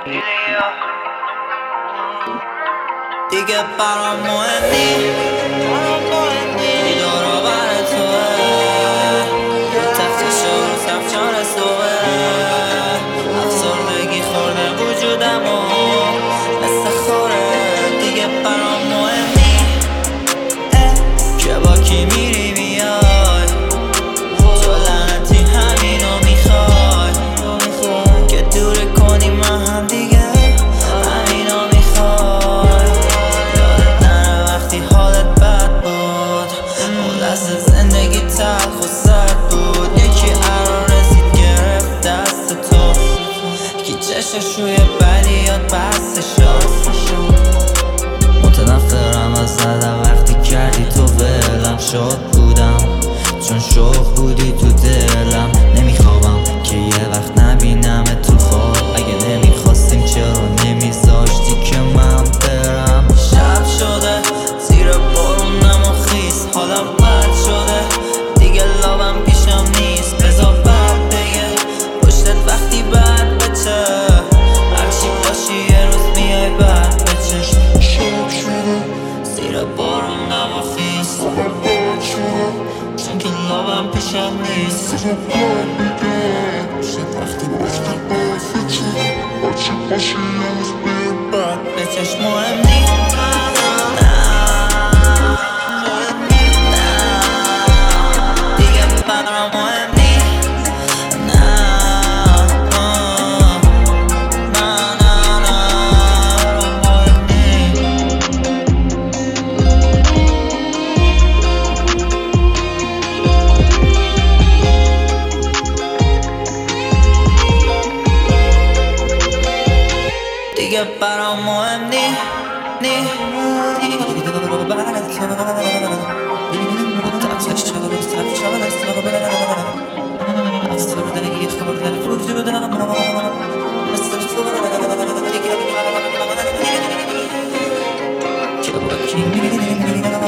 دیگه برام مهم نی دور و بر توه تخت شور و سفچار صبح افسردگی خورده وجودمو مثل خوره. دیگه برام مهم نی که با کی میری میای، تو لعنتی همینو میخوای که دور کنی من هم دیگه همینو میخوای. یادت نره وقتی حالت بد بود، اون لحظه زندگی تلخ و سرد بود. یکی ارا رسید گرفت دست تو، کی چشش روی بدیات بسته شد. متنفرم از زدم وقتی کردی تو ولم شد بودم، چون شوق بودی تو دلم. نمیخوابم که یه وقت نبینم تو خواب، اگه نمیخواستیم چرا نمیذاشتی که من برم. شب شده زیر بارونم و خیس، حالم بد شده دیگه لابم پیشم نیست. بذار بعد بگه پشتت وقتی بد بچه، هرچی باشی یه روز میای بعد بچش. شب شده زیر بارونم و خیس، حالم بد شده چون که لابم پیشم نیست. بذار بعد بگه پشتت وقتی بد بچه، هرچی باشی یه روز میای بعد بچش. مهم نیست دیگه برام مهم نی دور و بر تو تخت شور و سفچار صبح افسردگی خورده وجودم مثل خوره. دیگه برام مهم نی که با کی میری